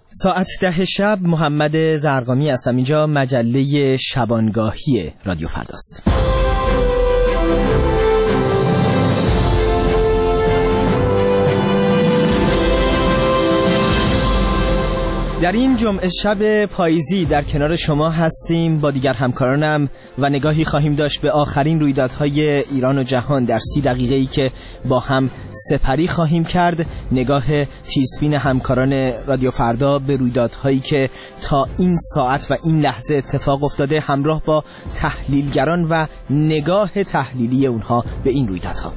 ساعت 10 شب محمد زرقامی هستم. اینجا مجله شبانگاهی رادیو فرداست. در این جمعه شب پاییزی در کنار شما هستیم با دیگر همکارانم و نگاهی خواهیم داشت به آخرین رویدادهای ایران و جهان در 30 دقیقه‌ای که با هم سپری خواهیم کرد. نگاه تیزبین همکاران رادیو فردا به رویدادهایی که تا این ساعت و این لحظه اتفاق افتاده، همراه با تحلیلگران و نگاه تحلیلی اونها به این رویدادها.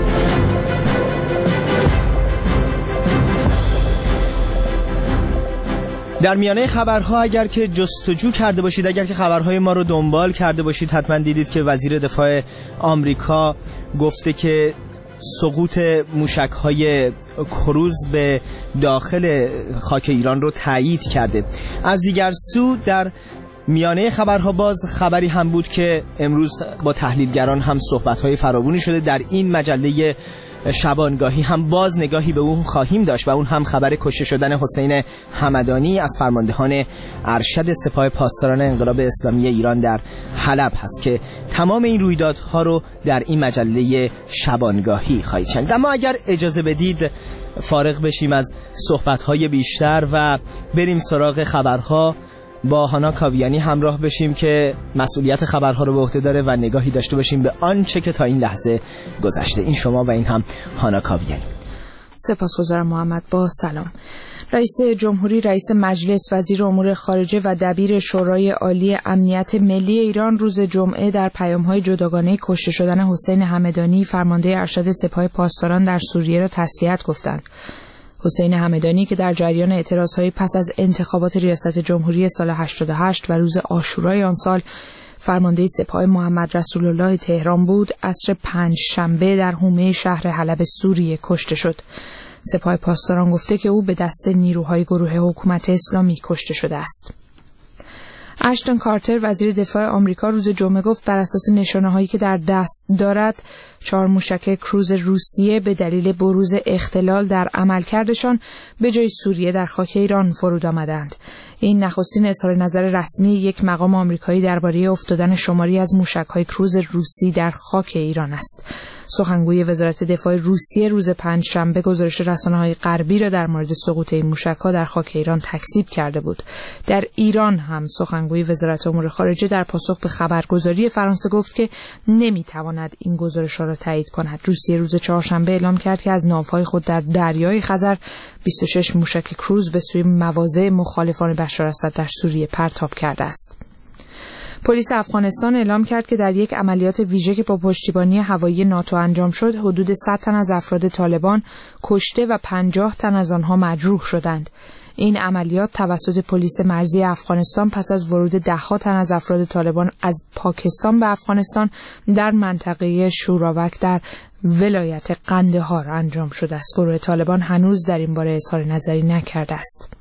در میانه خبرها اگر که جستجو کرده باشید، اگر که خبرهای ما رو دنبال کرده باشید، حتما دیدید که وزیر دفاع آمریکا گفته که سقوط موشک‌های کروز به داخل خاک ایران رو تایید کرده. از دیگر سو در میانه خبرها باز خبری هم بود که امروز با تحلیلگران هم صحبت‌های فراوانی شده. در این مجله شبانگاهی هم باز نگاهی به اون خواهیم داشت و اون هم خبر کشته شدن حسین همدانی از فرماندهان ارشد سپاه پاسداران انقلاب اسلامی ایران در حلب هست که تمام این رویدادها رو در این مجله شبانگاهی خواهید شنید. اما اگر اجازه بدید فارغ بشیم از صحبت‌های بیشتر و بریم سراغ خبرها، با هانا کاویانی همراه بشیم که مسئولیت خبرها رو به عهده داره و نگاهی داشته باشیم به آنچه که تا این لحظه گذشته. این شما و این هم هانا کاویانی. سپاسگزارم محمد. با سلام. رئیس جمهوری، رئیس مجلس، وزیر امور خارجه و دبیر شورای عالی امنیت ملی ایران روز جمعه در پیام‌های جداگانه کشته شدن حسین همدانی فرمانده ارشد سپاه پاسداران در سوریه را تسلیت گفتند. حسین همدانی که در جریان اعتراضهای پس از انتخابات ریاست جمهوری سال 88 و روز عاشورای آن سال فرمانده سپاه محمد رسول الله تهران بود، عصر پنجشنبه در حومه شهر حلب سوریه کشته شد. سپاه پاسداران گفته که او به دست نیروهای گروه حکومت اسلامی کشته شده است. اشتون کارتر وزیر دفاع آمریکا روز جمعه گفت بر اساس نشانه‌هایی که در دست دارد 4 موشک کروز روسیه به دلیل بروز اختلال در عملکردشان به جای سوریه در خاک ایران فرود آمدند. این نخستین اظهار نظر رسمی یک مقام آمریکایی درباره افتادن شماری از موشک‌های کروز روسی در خاک ایران است. سخنگوی وزارت دفاع روسیه روز پنجشنبه گزارش رسانه‌های غربی را در مورد سقوط این موشک‌ها در خاک ایران تکذیب کرده بود. در ایران هم سخنگوی وزارت امور خارجه در پاسخ به خبرگزاری فرانسه گفت که نمی‌تواند این گزارش‌ها را تایید کند. روسیه روز چهارشنبه اعلام کرد که از ناوهای خود در دریای خزر 26 موشک کروز به سوی مواضع مخالفان بشار اسد در سوریه پرتاب کرده است. پلیس افغانستان اعلام کرد که در یک عملیات ویژه که با پشتیبانی هوایی ناتو انجام شد، حدود 100 تن از افراد طالبان کشته و 50 تن از آنها مجروح شدند. این عملیات توسط پلیس مرزی افغانستان پس از ورود ده‌ها تن از افراد طالبان از پاکستان به افغانستان در منطقه شوراوک در ولایت قندهار انجام شده است. گروه طالبان هنوز در این باره اظهار نظری نکرده است.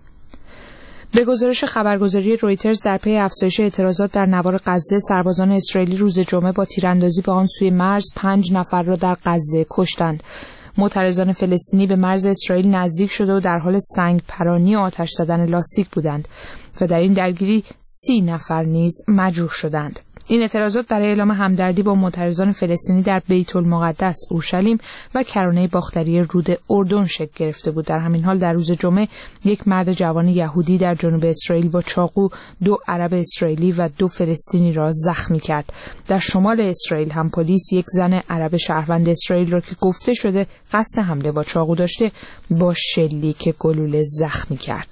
به گزارش خبرگزاری رویترز در پی افزایش اعتراضات در نوار غزه، سربازان اسرائیلی روز جمعه با تیراندازی به آن سوی مرز 5 نفر را در غزه کشتند. معترضان فلسطینی به مرز اسرائیل نزدیک شده و در حال سنگ پرانی و آتش زدن لاستیک بودند و در این درگیری 30 نفر نیز مجروح شدند. این اعتراضات برای اعلام همدردی با معترضان فلسطینی در بیت المقدس، اورشلیم و کرانه باختری رود اردن شکل گرفته بود. در همین حال در روز جمعه یک مرد جوان یهودی در جنوب اسرائیل با چاقو 2 عرب اسرائیلی و 2 فلسطینی را زخمی کرد. در شمال اسرائیل هم پلیس یک زن عرب شهروند اسرائیل را که گفته شده قصد حمله با چاقو داشته با شلیک گلوله زخمی کرد.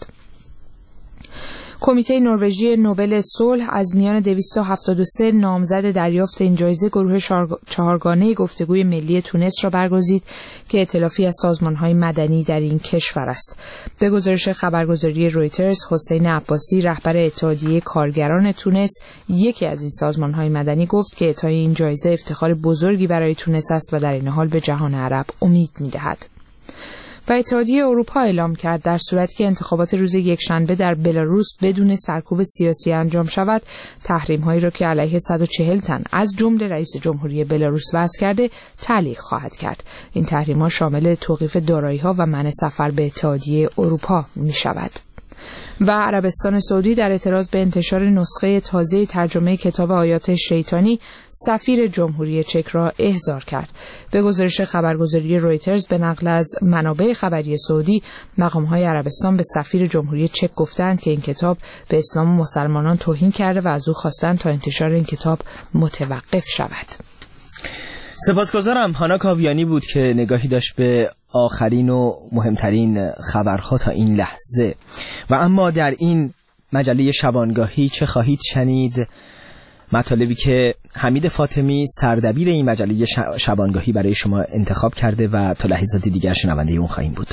کمیته نروژی نوبل صلح از میان 273 نامزد دریافت این جایزه گروه 4گانه گفتگوی ملی تونس را برگزید که ائتلافی از سازمان‌های مدنی در این کشور است. به گزارش خبرگزاری رویترز، حسین عباسی رهبر اتحادیه کارگران تونس، یکی از این سازمان‌های مدنی، گفت که اعطای این جایزه افتخار بزرگی برای تونس است و در این حال به جهان عرب امید می‌دهد. و اتحادیه اروپا اعلام کرد در صورتی که انتخابات روز یکشنبه در بلاروس بدون سرکوب سیاسی انجام شود، تحریم‌هایی را که علیه 140 تن از جمله رئیس جمهوری بلاروس وضع کرده تعلیق خواهد کرد. این تحریم‌ها شامل توقیف دارایی‌ها و منع سفر به اتحادیه اروپا می‌شود. و عربستان سعودی در اعتراض به انتشار نسخه تازه ترجمه کتاب آیات شیطانی سفیر جمهوری چک را احضار کرد. به گزارش خبرگزاری رویترز به نقل از منابع خبری سعودی، مقام‌های عربستان به سفیر جمهوری چک گفتند که این کتاب به اسلام و مسلمانان توهین کرده و از او خواستند تا انتشار این کتاب متوقف شود. سپاسگزارم. هانا کاویانی بود که نگاهی داشت به آخرین و مهمترین خبرها تا این لحظه. و اما در این مجله شبانگاهی چه خواهید شنید؟ مطالبی که حمید فاطمی سردبیر این مجله شبانگاهی برای شما انتخاب کرده و تا لحظات دیگر شنونده اون خواهیم بود.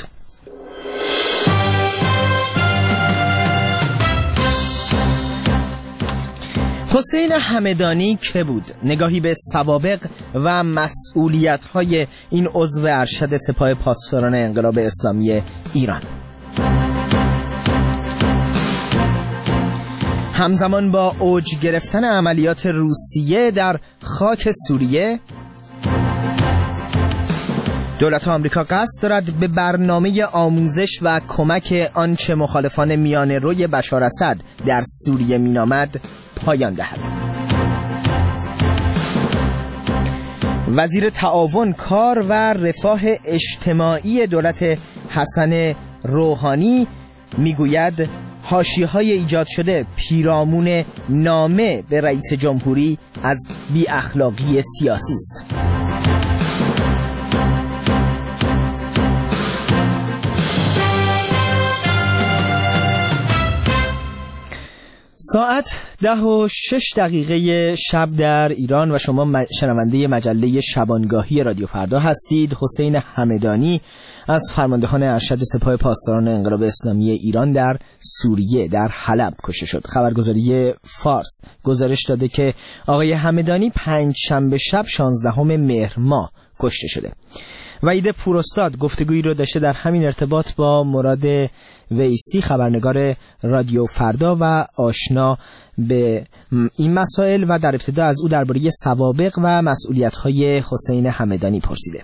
حسین همدانی که بود؟ نگاهی به سوابق و مسئولیت‌های این عضو ارشد سپاه پاسداران انقلاب اسلامی ایران. همزمان با اوج گرفتن عملیات روسیه در خاک سوریه، دولت آمریکا قصد دارد به برنامه آموزش و کمک آنچه مخالفان میانه روی بشار اسد در سوریه مینامد پایان دهد. وزیر تعاون، کار و رفاه اجتماعی دولت حسن روحانی میگوید حاشیه‌های ایجاد شده پیرامون نامه به رئیس جمهوری از بی اخلاقی سیاسی است. ساعت 10:06 شب در ایران و شما شنونده مجله شبانگاهی رادیو فردا هستید. حسین همدانی از فرماندهان ارشد سپاه پاسداران انقلاب اسلامی ایران در سوریه در حلب کشته شد. خبرگزاری فارس گزارش داده که آقای همدانی پنجشنبه شب 16 مهر ماه کشته شده. وحید پوراستاد گفتگویی رو داشته در همین ارتباط با مراد ویسی، خبرنگار رادیو فردا و آشنا به این مسائل، و در ابتدا از او درباره سوابق و مسئولیت‌های حسین همدانی پرسیده.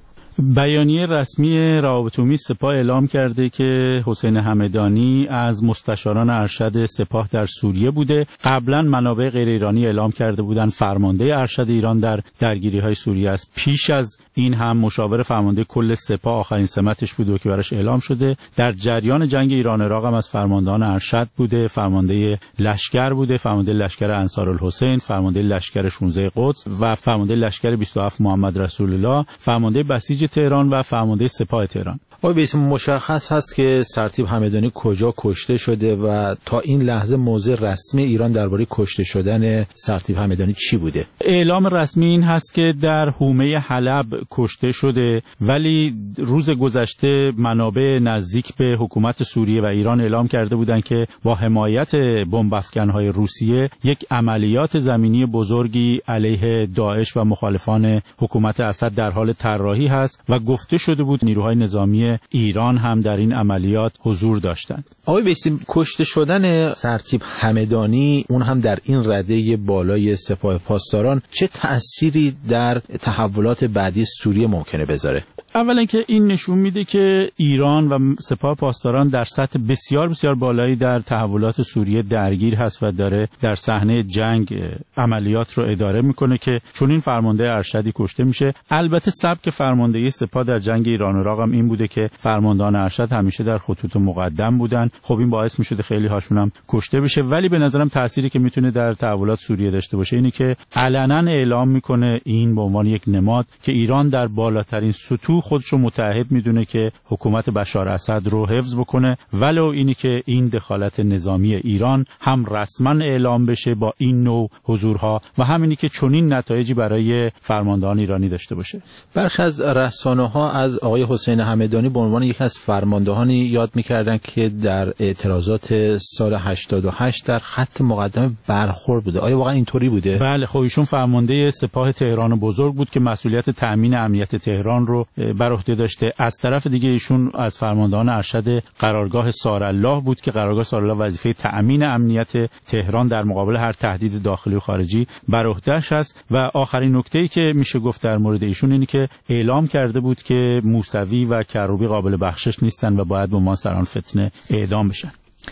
بیانیه رسمی روابط عمومی سپاه اعلام کرده که حسین همدانی از مستشاران ارشد سپاه در سوریه بوده. قبلا منابع غیر ایرانی اعلام کرده بودند فرمانده ارشد ایران در درگیری‌های سوریه است. پیش از این هم مشاور فرمانده کل سپاه آخرین سمتش بوده که براش اعلام شده. در جریان جنگ ایران عراق هم از فرماندهان ارشد بوده، فرمانده لشکر بوده، فرمانده لشکر انصارالحسین، فرمانده لشکر 16 قدس و فرمانده لشکر 27 محمد رسول الله، فرمانده بسیج تهران و فرمانده سپاه تهران. آقای بیسی، مشخص هست که سرتیپ همدانی کجا کشته شده و تا این لحظه موضع رسمی ایران درباره کشته شدن سرتیپ همدانی چی بوده؟ اعلام رسمی این هست که در حومه حلب کشته شده، ولی روز گذشته منابع نزدیک به حکومت سوریه و ایران اعلام کرده بودند که با حمایت بمب افکن‌های روسیه یک عملیات زمینی بزرگی علیه داعش و مخالفان حکومت اسد در حال طراحی هست و گفته شده بود نیروهای نظامی ایران هم در این عملیات حضور داشتند. آقای بیسی، کشته شدن سرتیپ همدانی، اون هم در این رده بالای سپاه پاسداران، چه تأثیری در تحولات بعدی سوریه ممکنه بذاره؟ اولا که این نشون میده که ایران و سپاه پاسداران در سطح بسیار بسیار بالایی در تحولات سوریه درگیر هست و داره در صحنه جنگ عملیات رو اداره میکنه که چون این فرمانده ارشدی کشته میشه. البته سبک فرماندهی سپاه در جنگ ایران و عراق هم این بوده که فرماندهان ارشد همیشه در خطوط مقدم بودن. خب این باعث میشده خیلی هاشون هم کشته بشه، ولی به نظرم تأثیری که میتونه در تحولات سوریه داشته باشه اینه که علنا اعلام میکنه این به عنوان یک نماد که ایران در بالاترین سطوح خودش رو متعهد میدونه که حکومت بشار اسد رو حفظ بکنه، ولو اینی که این دخالت نظامی ایران هم رسما اعلام بشه با این نوع حضورها و همینی که چنین نتایجی برای فرماندهان ایرانی داشته باشه. برخی از رسانه‌ها از آقای حسین همدانی به عنوان یک از فرماندهانی یاد می‌کردن که در اعتراضات سال 88 در خط مقدم برخورد بوده. آیا واقعا اینطوری بوده؟ بله، خب ایشون فرمانده سپاه تهران بزرگ بود که مسئولیت تأمین امنیت تهران رو بر عهده داشته. از طرف دیگه ایشون از فرماندهان ارشد قرارگاه سارالله بود که قرارگاه سارالله وظیفه تأمین امنیت تهران در مقابل هر تهدید داخلی و خارجی بر عهده‌اش است. و آخرین نکته‌ای که میشه گفت در مورد ایشون اینه که اعلام کرده بود که موسوی و کروبی قابل بخشش نیستن و باید به عنوان سران فتنه اعدام بشن.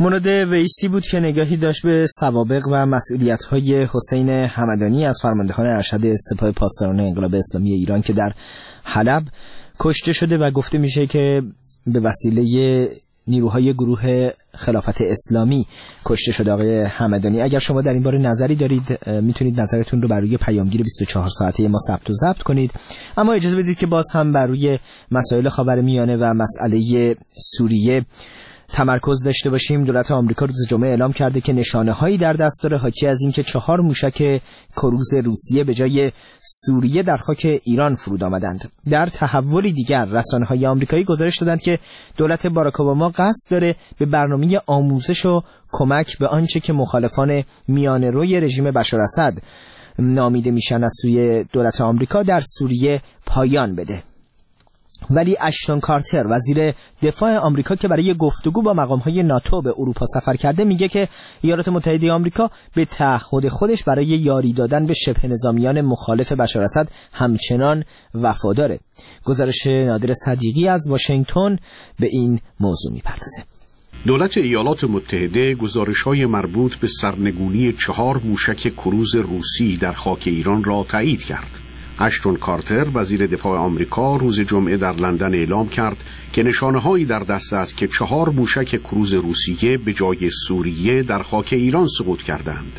مورد ویسی بود که نگاهی داشت به سوابق و مسئولیت‌های حسین همدانی از فرماندهان ارشد سپاه پاسداران انقلاب اسلامی ایران که در حلب کشته شده و گفته میشه که به وسیله نیروهای گروه خلافت اسلامی کشته شده آقای همدانی. اگر شما در این باره نظری دارید میتونید نظرتون رو بر روی پیامگیر 24 ساعته ما ثبت و ضبط کنید. اما اجازه بدید که باز هم بر روی مسائل خاورمیانه و مسئله سوریه تمرکز داشته باشیم. دولت آمریکا روز جمعه اعلام کرده که نشانه‌هایی در دست داره حاکی از این که 4 موشک کروز روسیه به جای سوریه در خاک ایران فرود آمدند. در تحولی دیگر رسانه‌های آمریکایی گزارش دادند که دولت باراک اوباما قصد داره به برنامه آموزش و کمک به آنچه که مخالفان میانه‌روی رژیم بشار اسد نامیده میشن از سوی دولت آمریکا در سوریه پایان بده. ولی اشتون کارتر وزیر دفاع آمریکا که برای گفتگو با مقام‌های ناتو به اروپا سفر کرده میگه که ایالات متحده آمریکا به تعهد خودش برای یاری دادن به شبه نظامیان مخالف بشار اسد همچنان وفاداره. گزارش نادر صدیقی از واشنگتن به این موضوع میپردازه. دولت ایالات متحده گزارش‌های مربوط به سرنگونی 4 موشک کروز روسی در خاک ایران را تایید کرد. اشتون کارتر وزیر دفاع آمریکا روز جمعه در لندن اعلام کرد که نشانه‌هایی در دست است که 4 موشک کروز روسیه به جای سوریه در خاک ایران سقوط کردند.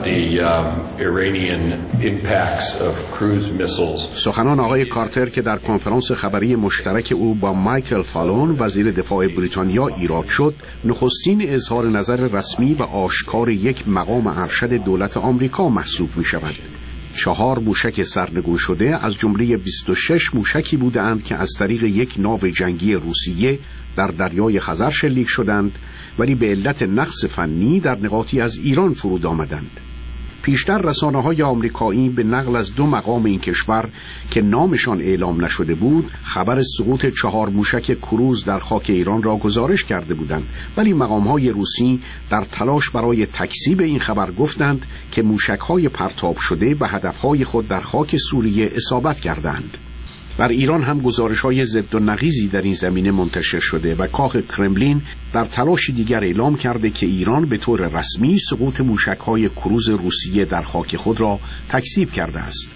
سخنان آقای کارتر که در کنفرانس خبری مشترک او با مایکل فالون وزیر دفاع بریتانیا ایراد شد، نخستین اظهار نظر رسمی و آشکار یک مقام ارشد دولت آمریکا محسوب می‌شود. 4 موشک سرنگون شده از جمله 26 موشکی بودند که از طریق یک ناو جنگی روسیه در دریای خزر شلیک شدند ولی به علت نقص فنی در نقاطی از ایران فرود آمدند. پیشتر رسانه‌های آمریکایی به نقل از 2 مقام این کشور که نامشان اعلام نشده بود خبر سقوط 4 موشک کروز در خاک ایران را گزارش کرده بودند، ولی مقام‌های روسی در تلاش برای تکذیب این خبر گفتند که موشک‌های پرتاب شده به هدف‌های خود در خاک سوریه اصابت کردند. در ایران هم گزارش‌های ضد و نقیضی در این زمینه منتشر شده و کاخ کرملین در تلاشی دیگر اعلام کرده که ایران به طور رسمی سقوط موشک‌های کروز روسیه در خاک خود را تکذیب کرده است.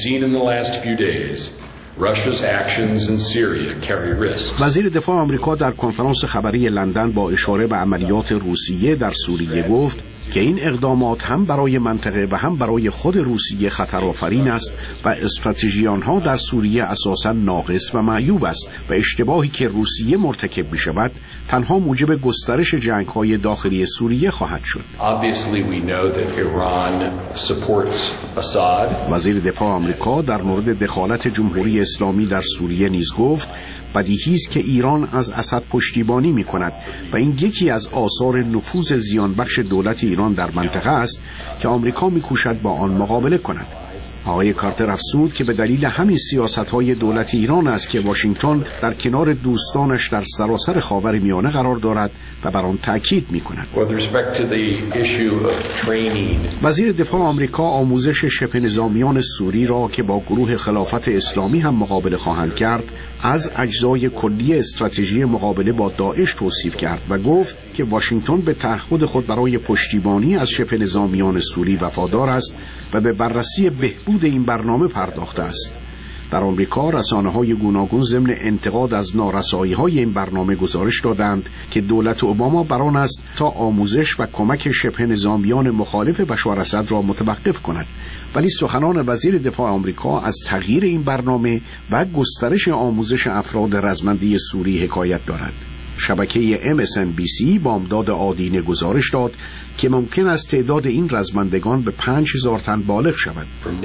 وزیر دفاع آمریکا در کنفرانس خبری لندن با اشاره به عملیات روسیه در سوریه گفت که این اقدامات هم برای منطقه و هم برای خود روسیه خطرآفرین است و استراتژی آنها در سوریه اساساً ناقص و معیوب است و اشتباهی که روسیه مرتکب می‌شود تنها موجب گسترش جنگ‌های داخلی سوریه خواهد شد. وزیر دفاع آمریکا در مورد دخالت جمهوری اسلامی در سوریه نیز گفت بدیهی است که ایران از اسد پشتیبانی می‌کند و این یکی از آثار نفوذ زیانبخش دولت ایران در منطقه است که آمریکا می‌کوشد با آن مقابله کند. آقای کارتر افزود که به دلیل همین سیاست‌های دولت ایران است که واشنگتن در کنار دوستانش در سراسر خاورمیانه قرار دارد و بر آن تأکید می‌کند. وزیر دفاع آمریکا آموزش شبه نظامیان سوری را که با گروه خلافت اسلامی هم مقابله خواهند کرد از اجزای کلی استراتژی مقابله با داعش توصیف کرد و گفت که واشنگتن به تعهد خود برای پشتیبانی از شبه نظامیان سوری وفادار است و به بررسی بهبود این برنامه پرداخته است. در آمریکا رسانه‌های گوناگون ضمن انتقاد از نارسایی‌های این برنامه گزارش دادند که دولت اوباما بر آن است تا آموزش و کمک شبه نظامیان مخالف بشار اسد را متوقف کند، ولی سخنان وزیر دفاع آمریکا از تغییر این برنامه و گسترش آموزش افراد رزمنده سوری حکایت دارد. شبکه MSNBC با امداد آدینه گزارش داد که ممکن است تعداد این رزمندگان به 5000 تن بالغ شود.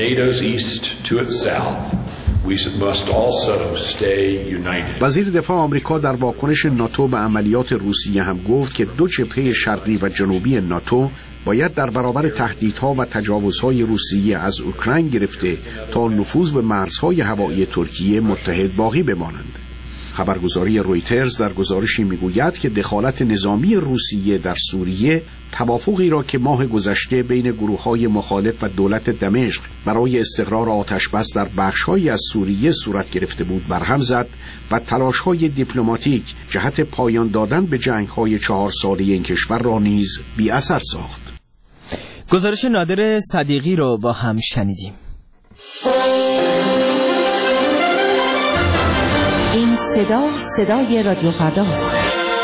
وزیر دفاع آمریکا در واکنش ناتو به عملیات روسیه هم گفت که 2 جبهه شرقی و جنوبی ناتو باید در برابر تهدیدها و تجاوزهای روسیه از اوکراین گرفته تا نفوذ به مرزهای هوایی ترکیه متحد باقی بمانند. خبرگزاری رویترز در گزارشی میگوید که دخالت نظامی روسیه در سوریه توافقی را که ماه گذشته بین گروه‌های مخالف و دولت دمشق برای استقرار آتش‌بس در بخش‌هایی از سوریه صورت گرفته بود برهم زد و تلاش‌های دیپلماتیک جهت پایان دادن به جنگ‌های 4 ساله این کشور را نیز بی‌اثر ساخت. گزارش نادر صدیقی رو با هم شنیدیم. این صدای رادیو فرداست.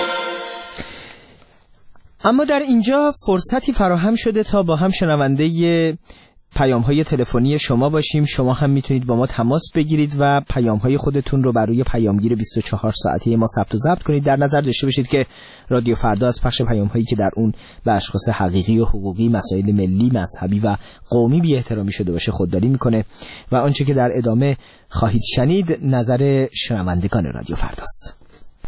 اما در اینجا فرصتی فراهم شده تا با هم شنونده پیام‌های تلفنی شما باشیم. شما هم میتونید با ما تماس بگیرید و پیام‌های خودتون رو بر روی پیامگیر 24 ساعته ما ثبت و ضبط کنید. در نظر داشته باشید که رادیو فردا از پخش پیام‌هایی که در اون به اشخاص حقیقی و حقوقی، مسائل ملی، مذهبی و قومی بی‌احترامی شده باشه خودداری میکنه و آنچه که در ادامه خواهید شنید نظر شنوندگان رادیو فرداست.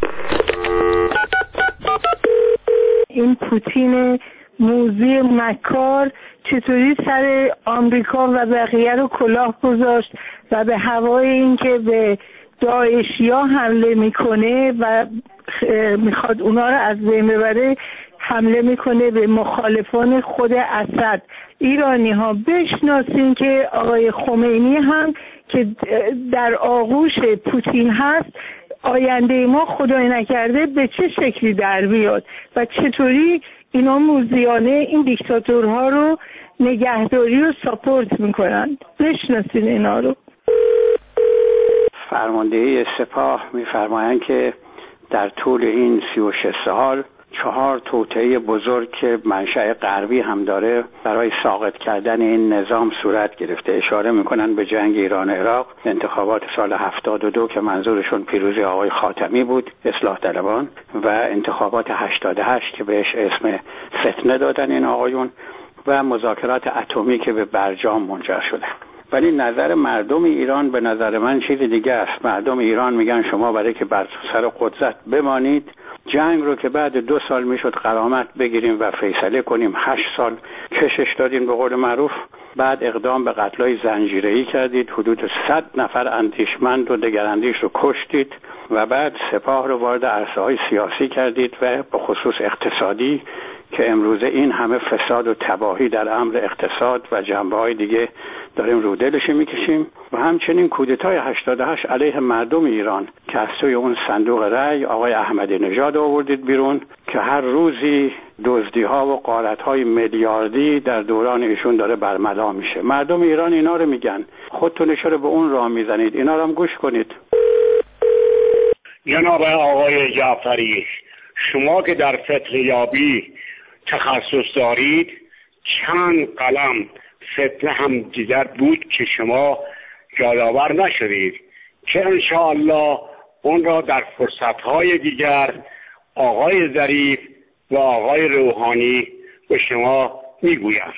این پوتین موذی مکار چطوری سر آمریکا و بقیه رو کلاه گذاشت و به هوای این که به داعشیا حمله میکنه و میخواد اونا رو از بین ببره حمله میکنه به مخالفان خود اسد. ایرانی ها بشناسین که آقای خمینی هم که در آغوش پوتین هست آینده ما خدای نکرده به چه شکلی در بیاد و چطوری اینا موذیانه این دیکتاتورها رو نگهداری و ساپورت میکنن. بشناسین اینا رو. فرماندهی سپاه میفرمایند که در طول این 36 سال 4 توطئه بزرگ که منشأ غربی هم داره برای ساقط کردن این نظام صورت گرفته. اشاره میکنن به جنگ ایران و عراق، انتخابات سال 72 که منظورشون پیروزی آقای خاتمی بود، اصلاح طلبان، و انتخابات 88 که بهش اسم فتنه دادن این آقایون، و مذاکرات اتمی که به برجام منجر شده. ولی نظر مردم ایران به نظر من چیز دیگه است. مردم ایران میگن شما برای که بر سر قدرت بمانید، جنگ رو که بعد 2 سال میشد غرامت بگیریم و فیصله کنیم 8 سال کشش دادین به قول معروف، بعد اقدام به قتل‌های زنجیره‌ای کردید، حدود 100 نفر اندیشمند و دگراندیش رو کشتید و بعد سپاه رو وارد عرصه‌های سیاسی کردید و به خصوص اقتصادی که امروزه این همه فساد و تباهی در امر اقتصاد و جنبه‌های دیگه داریم رو دلش میکشیم، و همچنین کودتای 88 علیه مردم ایران که از توی اون صندوق رأی آقای احمدی نژاد آوردید بیرون که هر روزی دزدی‌ها و غارت‌های میلیاردی در دوران ایشون داره برملا میشه. مردم ایران اینا رو میگن، خودتون چرا به اون راه میزنید؟ اینا رو هم گوش کنید. جناب آقای جعفری، شما که در فتنه‌یابی تخصص دارید، چند قلم فتنه هم دیگر بود که شما یادآور نشدید که انشاءالله اون را در فرصتهای دیگر آقای ظریف و آقای روحانی به شما میگویند.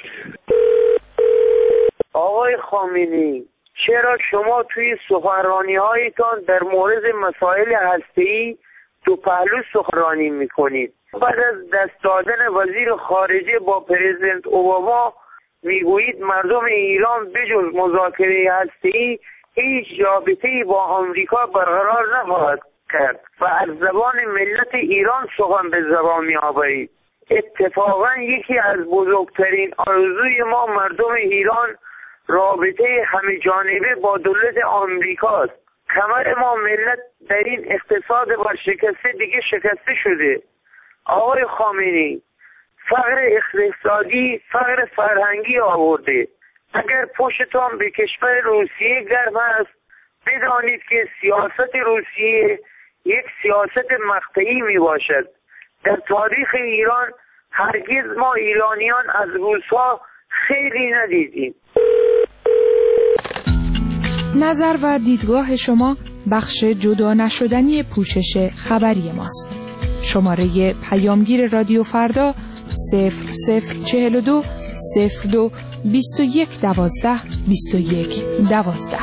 آقای خامنه‌ای، چرا شما توی سخنرانی‌هایتان در مورد مسائل هسته‌ای دو پهلو سخنرانی میکنید؟ بعد از دست دادن وزیر خارجه با پرزیدنت اوباما میگویید مردم ایران بجز مذاکره هسته‌ای هیچ رابطه‌ای با آمریکا برقرار نخواهد کرد و از زبان ملت ایران سخن به زبان می‌آورید. اتفاقا یکی از بزرگترین آرزوی ما مردم ایران رابطه همه جانبه با دولت آمریکاست. کمر ما ملت در این اقتصاد ورشکسته دیگه شکسته شده. آقای خامنه‌ای، فقر اقتصادی فقر فرهنگی آورده. اگر پشتتان به کشور روسیه گرم است، بدانید که سیاست روسیه یک سیاست مقطعی می باشد. در تاریخ ایران هرگز ما ایرانیان از روس‌ها خیلی ندیدیم. نظر و دیدگاه شما بخش جدا نشدنی پوشش خبری ماست. شماره پیامگیر رادیو فردا 0042 02 21 12 21 12.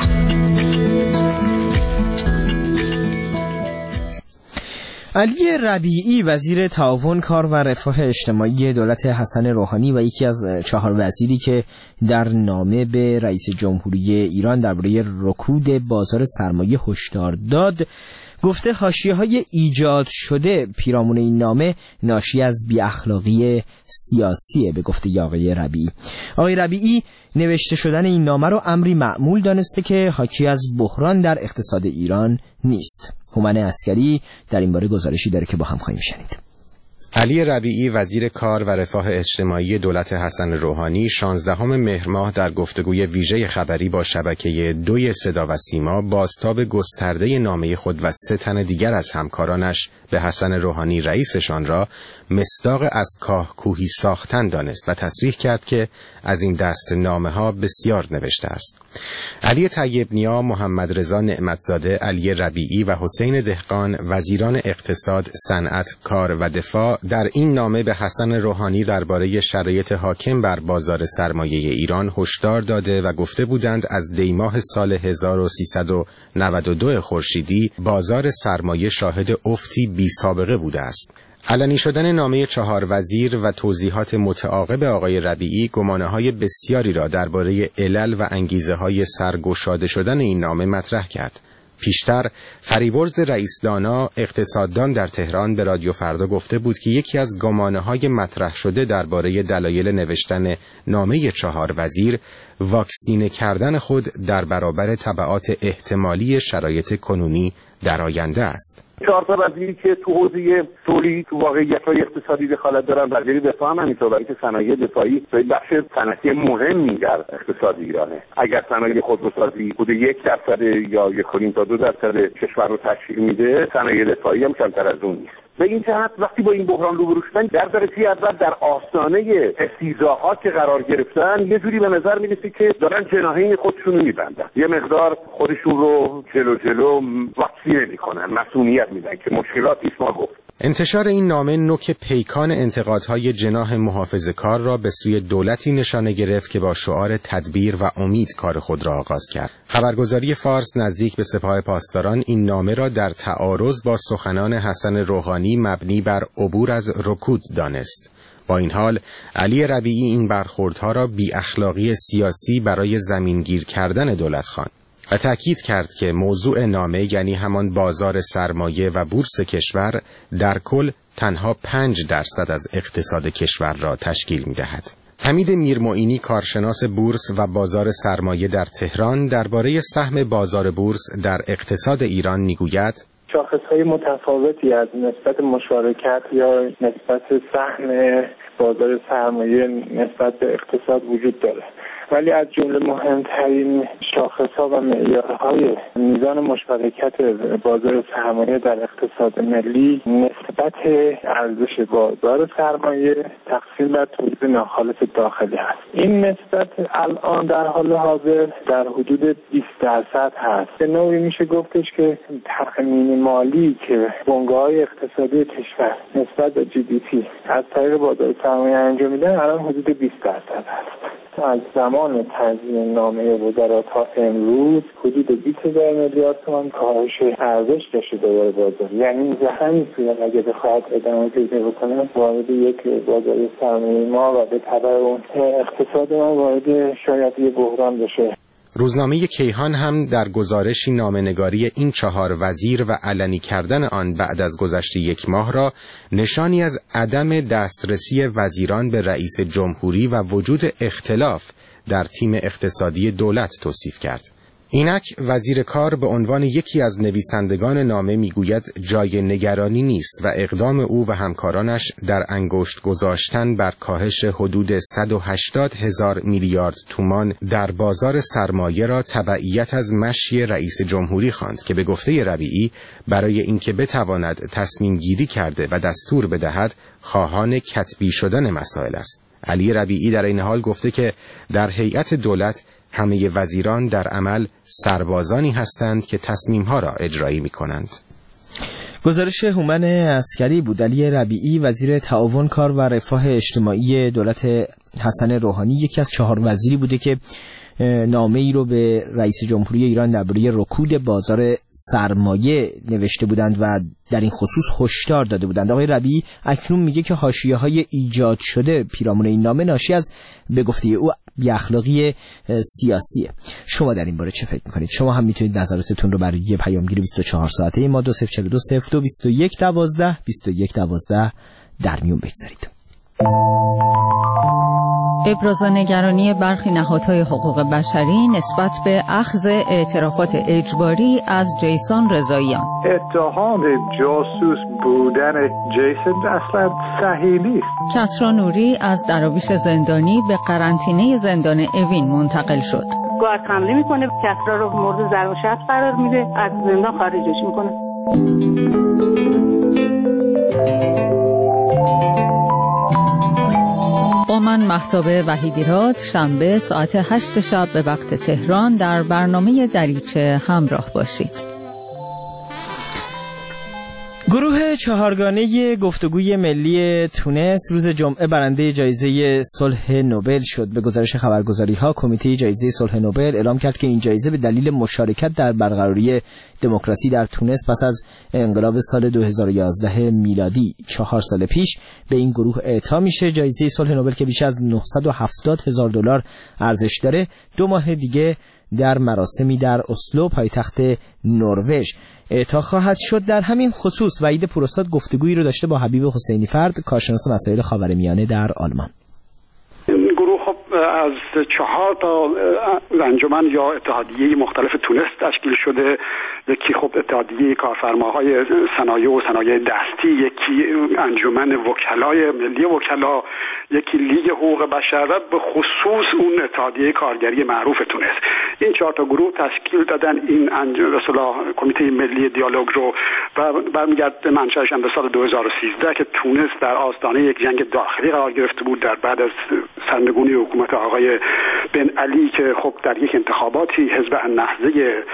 علی ربیعی وزیر تعاون کار و رفاه اجتماعی دولت حسن روحانی و یکی از 4 وزیری که در نامه به رئیس جمهوری ایران درباره رکود بازار سرمایه هشدار داد، گفته حاشیه‌های ایجاد شده پیرامون این نامه ناشی از بی‌اخلاقی سیاسیه به گفته آقای ربیعی. آقای ربیعی نوشته شدن این نامه رو امری معمول دانسته که حاکی از بحران در اقتصاد ایران نیست. هومن عسکری در این باره گزارشی داره که با هم خواهیم شنید. علی ربیعی وزیر کار و رفاه اجتماعی دولت حسن روحانی 16 مهر ماه در گفتگوی ویژه خبری با شبکه 2 صدا و سیما بازتاب گسترده نامه خود و 3 تن دیگر از همکارانش به حسن روحانی رئیسشان را مصداق از کاه کوهی ساختن دانست و تصریح کرد که از این دست نامه ها بسیار نوشته است. علی طیب نیا، محمد رضا نعمتزاده، علی ربیعی و حسین دهقان وزیران اقتصاد، صنعت، کار و دفاع در این نامه به حسن روحانی درباره شرایط حاکم بر بازار سرمایه ایران هشدار داده و گفته بودند از دیماه سال 1392 خورشیدی بازار سرمایه شاهد افتی بی سابقه بوده است. علنی شدن نامه 4 وزیر و توضیحات متعاقب آقای ربیعی گمانه‌های بسیاری را درباره علل و انگیزه‌های سرگشاده شدن این نامه مطرح کرد. پیشتر فریبرز رئیس دانا اقتصاددان در تهران به رادیو فردا گفته بود که یکی از گمانه‌های مطرح شده درباره دلایل نوشتن نامه 4 وزیر واکسینه کردن خود در برابر تبعات احتمالی شرایط کنونی در آینده است. 4 وزیری که تو حوزه تولید تو واقعیت‌های اقتصادی دخالت دارن، وزیر دفاع هم همینطور، برای که صنایع دفاعی بخش صنعتی مهمی در اقتصاد ایرانه. اگر صنایع خودروسازی حدود 1% یا 1.5 تا 2% کشور رو تشکیل میده، صنایع دفاعی هم کمتر از اون نیست. به این جهت وقتی با این بحران روبرو شدن در درجه اول در آستانه استیضاحات که قرار گرفتن، یه جوری به نظر میرسه که دارن جناحین خودشون رو میبندن، یه مقدار خودشون رو جلو واکسینه میکنن، مسئولیت میدن که مشکلاتی ما گفت. انتشار این نامه نوک پیکان انتقادهای جناح محافظه‌کار را به سوی دولتی نشانه گرفت که با شعار تدبیر و امید کار خود را آغاز کرد. خبرگزاری فارس نزدیک به سپاه پاسداران این نامه را در تعارض با سخنان حسن روحانی مبنی بر عبور از رکود دانست. با این حال علی ربیعی این برخوردها را بی اخلاقی سیاسی برای زمینگیر کردن دولت خواند و تأکید کرد که موضوع نامه یعنی همان بازار سرمایه و بورس کشور در کل تنها 5% از اقتصاد کشور را تشکیل می‌دهد. حمید میرمعینی کارشناس بورس و بازار سرمایه در تهران درباره سهم بازار بورس در اقتصاد ایران میگوید: شاخص‌های متفاوتی از نسبت مشارکت یا نسبت سهم بازار سرمایه نسبت به اقتصاد وجود داره، ولی از جمله مهمترین شاخص‌ها و معیارهای میزان مشارکت بازار سرمایه در اقتصاد ملی نسبت ارزش بازار سرمایه تقسیم بر تولید ناخالص داخلی است. این نسبت الان در حال حاضر در حدود 20% هست. به نوعی میشه گفتش که تخمین مالی که بنگاه‌های اقتصادی کشور نسبت به GDP از طریق بازار سرمایه انجام میدن الان حدود 20% هست. از زمان تنظیم نامه وزرا تا امروز حدود 20,000 میلیارد تومان کاهش ارزش داشته دوباره بازار. یعنی همین صورت اگه بخواد ادامه پیدا بکنه وارد یک بازار سرمایه ما و به تبع اون اقتصاد ما وارد شاید یه بحران بشه. روزنامه کیهان هم در گزارشی نامه‌نگاری این 4 وزیر و علنی کردن آن بعد از گذشت 1 ماه را نشانی از عدم دسترسی وزیران به رئیس جمهوری و وجود اختلاف در تیم اقتصادی دولت توصیف کرد. اینک وزیر کار به عنوان یکی از نویسندگان نامه میگوید جای نگرانی نیست و اقدام او و همکارانش در انگشت گذاشتن بر کاهش حدود 180,000 میلیارد تومان در بازار سرمایه را تبعیت از مشی رئیس جمهوری خواند که به گفته ربیعی برای اینکه بتواند تصمیم گیری کرده و دستور بدهد خواهان کتبی شدن مسائل است. علی ربیعی در این حال گفته که در هیئت دولت همه وزیران در عمل سربازانی هستند که تصمیم‌ها را اجرایی می‌کنند. گزارش هومن عسکری بود. علی ربیعی وزیر تعاون کار و رفاه اجتماعی دولت حسن روحانی یکی از 4 وزیری بوده که نامه‌ای رو به رئیس جمهوری ایران درباره رکود بازار سرمایه نوشته بودند و در این خصوص هشدار داده بودند. آقای ربیعی اکنون میگه که حاشیه‌های ایجاد شده پیرامون این نامه ناشی از به گفته او بی‌اخلاقی سیاسیه. شما در این باره چه فکر می‌کنید؟ شما هم میتونید نظراتتون رو برای پیامگیری 24 ساعته ما 2042 02 21 12 21 12 در میون بگذارید. ابراز نگرانی برخی نهادهای حقوق بشری نسبت به اخذ اعترافات اجباری از جیسون رضاییان. اتهام جاسوس بودن جیسون اصلا صحیح نیست. کسری نوری از دراویش زندانی به قرنطینه زندان اوین منتقل شد. گارد حمله میکنه، کسری رو مورد ضرب و شتم قرار میده، از زندان خارجش میکنه. با من مهتاب وحیدیراد شنبه ساعت 8 شب به وقت تهران در برنامه دریچه همراه باشید. گروه چهارگانه گفتگوی ملی تونس روز جمعه برنده جایزه صلح نوبل شد. به گزارش خبرگزاری‌ها کمیته جایزه صلح نوبل اعلام کرد که این جایزه به دلیل مشارکت در برقراری دموکراسی در تونس پس از انقلاب سال 2011 میلادی 4 سال پیش به این گروه اعطا میشه. جایزه صلح نوبل که بیش از $970,000 ارزش داره 2 ماه دیگه در مراسمی در اسلو پایتخت نروژ اعطا خواهد شد. در همین خصوص وحید پوراستاد گفتگویی رو داشته با حبیب حسینی فرد، کارشناس مسائل خاورمیانه در آلمان. گروه از 4 تا انجمن یا اتحادیه مختلف تونس تشکیل شده. یکی خب اتحادیه کارفرماهای صنایع و صنایع دستی، یکی انجمن وکلای ملی وکلا، یکی لیگ حقوق بشر و به خصوص اون اتحادیه کارگری معروف تونس. این 4 تا گروه تشکیل دادن این کمیته ملی دیالوگ رو و برمیگرده به منشأش به سال 2013 که تونس در آستانه یک جنگ داخلی قرار گرفته بود در بعد از سرنگونی حکومت آقای بن علی که خب در یک انتخاباتی حزب النهضه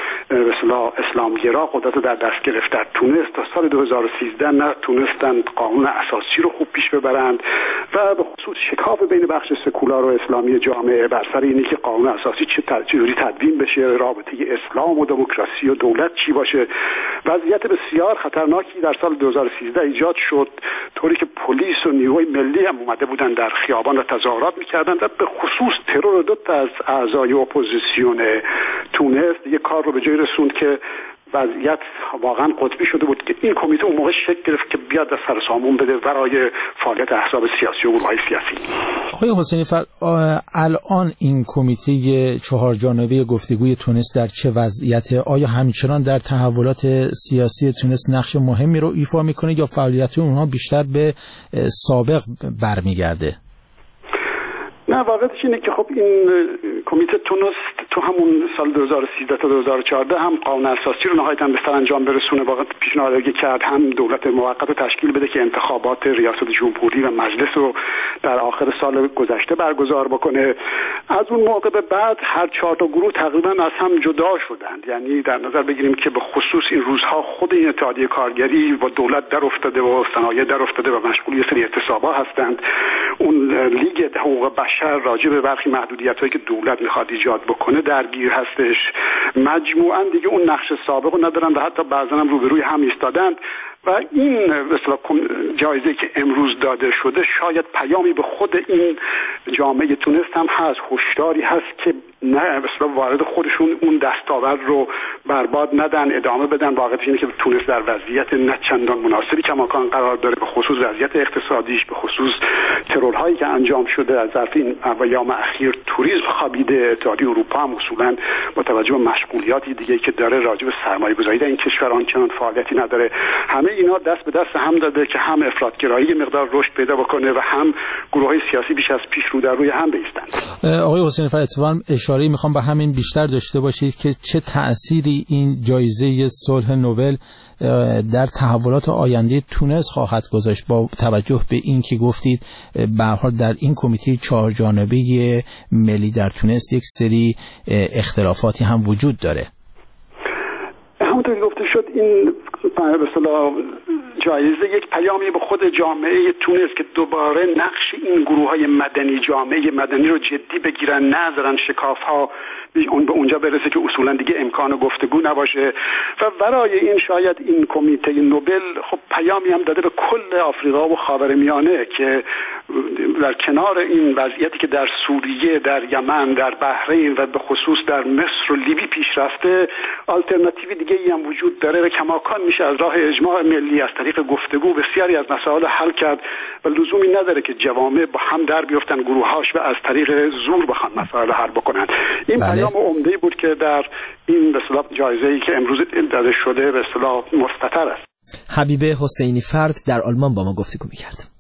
اسلامگرا قدرت رو در دست گرفت در تونس. تا سال 2013 نتونستند قانون اساسی رو خوب پیش ببرند و به خصوص شکاف بین بخش سکولار و اسلامی جامعه بر سر اینی که قانون اساسی چجوری تدوین بشه، رابطه اسلام و دموکراسی و دولت چی باشه. وضعیت بسیار خطرناکی در سال 2013 ایجاد شد، طوری که پلیس و نیروهای ملی هم اومده بودن در خیابان و تظاهرات می‌کردند و به خصوص ترور 2 تا از اعضای اپوزیسیون تونس دیگه کار رو به جای رسوند که وضعیت واقعا قطبی شده بود که این کمیته اون موقع شکل گرفت که بیاد از سر سامون بده برای فعالیت احزاب سیاسی و گروه‌های سیاسی. آقای حسینی فرد، الان این کمیته 4 جانبه گفتگوی تونس در چه وضعیته؟ آیا همچنان در تحولات سیاسی تونس نقش مهمی رو ایفا میکنه یا فعالیت اونها بیشتر به سابق برمیگرده؟ نه، واقعیتش اینه که خب این کمیته تونس تو همون سال 2013 تا 2014 هم قانون اساسی رو نهایتاً به سرانجام برسونه، واقعا پیشنهادی کرد هم دولت موقت رو تشکیل بده که انتخابات ریاست جمهوری و مجلس رو در آخر سال گذشته برگزار بکنه. از اون موقع به بعد هر 4 تا گروه تقریبا از هم جدا شدند. یعنی در نظر بگیریم که به خصوص این روزها خود این اتحادیه کارگری با دولت در افتاده و صنایع در افتاده و مشغول یه سری اعتصابات هستند. اون لیگ حقوق بشر راجع به برخی محدودیت‌هایی که دولت می‌خواد ایجاد بکنه درگیر هستش. مجموعاً دیگه اون نقش سابق رو ندارن و حتی بعضا هم روبروی هم ایستادن و این مثلا جایزه که امروز داده شده شاید پیامی به خود این جامعه تونس هم هست، هشداری هست که نه مثلا وارد خودشون اون دستاورد رو برباد ندن، ادامه بدن. واقعیت اینه که تونس در وضعیت نه چندان مناسبی کماکان قرار داره، به خصوص وضعیت اقتصادیش، به خصوص ترورهایی که انجام شده از ظرف این ایام اخیر. توریسم خوابیده، اتحادیه اروپا هم اصولا با توجه به مشغولیاتی دیگه که داره راجع به سرمایه‌گذاری در این کشور آنچنان فعالیتی نداره. همه اینا دست به دست هم داده که هم افراطگرایی مقدار رشد پیدا بکنه و هم گروه‌های سیاسی بیش از پیش رو در روی هم بایستند. آقای حسینی فرد، اتفاقاً اشاره‌ای میخوام به همین بیشتر داشته باشید که چه تأثیری این جایزه صلح نوبل در تحولات آینده تونس خواهد گذاشت با توجه به این که گفتید به هر حال در این کمیته 4 جانبه ملی در تونس یک سری اختلافاتی هم وجود داره. همونطور که گفته شد این به اصطلاح جایزه یک پیامی به خود جامعه تونس که دوباره نقش این گروه‌های مدنی، جامعه مدنی رو جدی بگیرن، نذارن شکاف‌ها به اونجا برسه که اصولا دیگه امکان گفتگو نباشه. و برای این شاید این کمیته نوبل خب پیامی هم داده به کل آفریقا و خاورمیانه که در کنار این وضعیتی که در سوریه، در یمن، در بحرین و به خصوص در مصر و لیبی پیش رفته، آلترناتیوی دیگه ای هم وجود داره و کماکان میشه از راه اجماع ملی از طریق گفتگو بسیاری از مسائل حل کرد و لزومی نداره که جوامع با هم در بیفتن گروهاش و از طریق زور بخوان مسائل حل بکنن. این پیام عمده‌ای بود که در این به اصطلاح جایزه‌ای که امروز داده شده به اصطلاح مستتر است. حبیب حسینی فرد در آلمان با ما گفتگو می‌کرد.